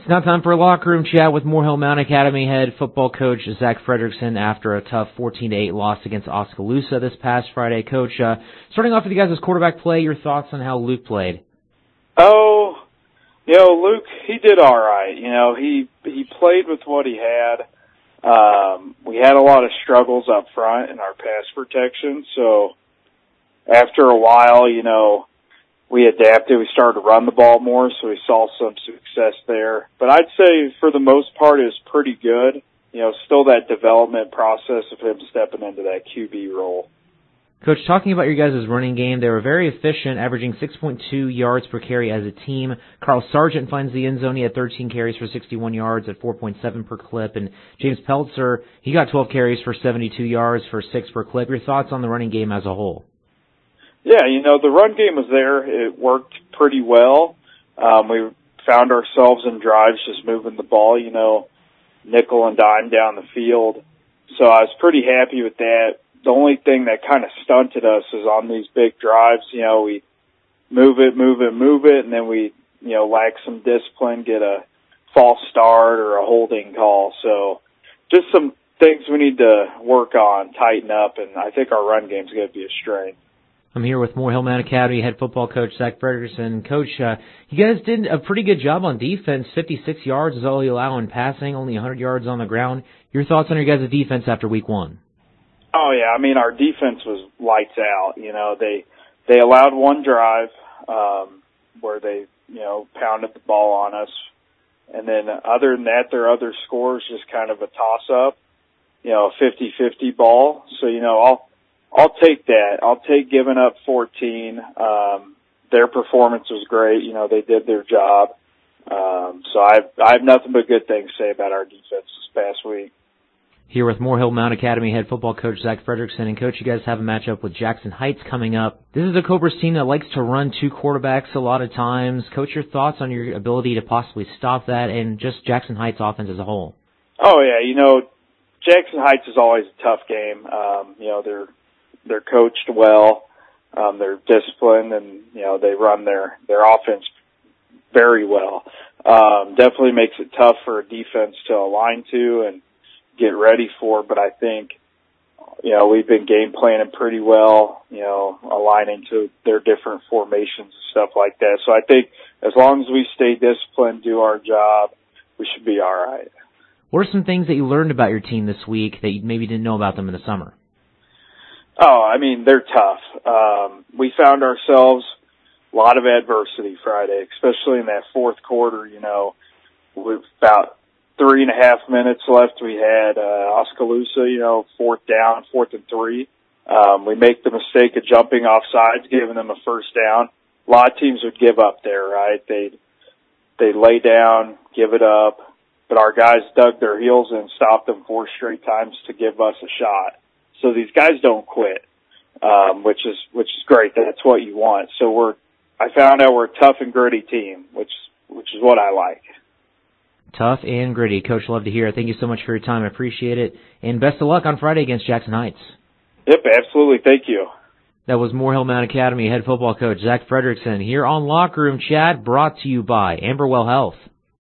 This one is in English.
It's now time for a locker room chat with Morehill Mount Academy head football coach Zach Fredrickson after a tough 14-8 loss against Oskaloosa this past Friday. Coach, starting off with you guys' quarterback play, your thoughts on how Luke played? Oh, Luke, he did all right. He played with what he had. We had a lot of struggles up front in our pass protection, so after a while, we adapted. We started to run the ball more, so we saw some success there. But I'd say for the most part, it was pretty good. Still that development process of him stepping into that QB role. Coach, talking about your guys' running game, they were very efficient, averaging 6.2 yards per carry as a team. Carl Sargent finds the end zone. He had 13 carries for 61 yards at 4.7 per clip. And James Peltzer, he got 12 carries for 72 yards for 6 per clip. Your thoughts on the running game as a whole? Yeah, the run game was there. It worked pretty well. We found ourselves in drives just moving the ball, nickel and dime down the field. So I was pretty happy with that. The only thing that kind of stunted us is on these big drives, we move it, and then we, lack some discipline, get a false start or a holding call. So just some things we need to work on, tighten up, and I think our run game's going to be a strength. I'm here with Morehill Mount Academy head football coach Zach Fredrickson. Coach, you guys did a pretty good job on defense. 56 yards is all you allow in passing, only 100 yards on the ground. Your thoughts on your guys' defense after week one? Oh, yeah. Our defense was lights out. They allowed one drive where they, pounded the ball on us. And then other than that, their other scores just kind of a toss-up, a 50-50 ball. So, I'll take that. I'll take giving up 14. Their performance was great. They did their job. So I have nothing but good things to say about our defense this past week. Here with Morehill Mount Academy head football coach Zach Fredrickson. And, Coach, you guys have a matchup with Jackson Heights coming up. This is a Cobras team that likes to run two quarterbacks a lot of times. Coach, your thoughts on your ability to possibly stop that and just Jackson Heights offense as a whole? Oh, yeah. Jackson Heights is always a tough game. They're coached well. They're disciplined, and, they run their offense very well. Definitely makes it tough for a defense to align to and get ready for, but I think, we've been game planning pretty well, aligning to their different formations and stuff like that. So I think as long as we stay disciplined, do our job, we should be all right. What are some things that you learned about your team this week that you maybe didn't know about them in the summer? Oh, they're tough. We found ourselves a lot of adversity Friday, especially in that fourth quarter, with about 3.5 minutes left. We had Oskaloosa, 4th down, 4th and 3. We make the mistake of jumping off sides, giving them a first down. A lot of teams would give up there, right? They'd lay down, give it up, but our guys dug their heels in and stopped them 4 straight times to give us a shot. So these guys don't quit, which is great. That's what you want. So I found out we're a tough and gritty team, which is what I like. Tough and gritty. Coach, love to hear it. Thank you so much for your time. I appreciate it. And best of luck on Friday against Jackson Heights. Yep, absolutely. Thank you. That was Morehill Mount Academy head football coach Zach Fredrickson here on Locker Room Chat, brought to you by Amberwell Health.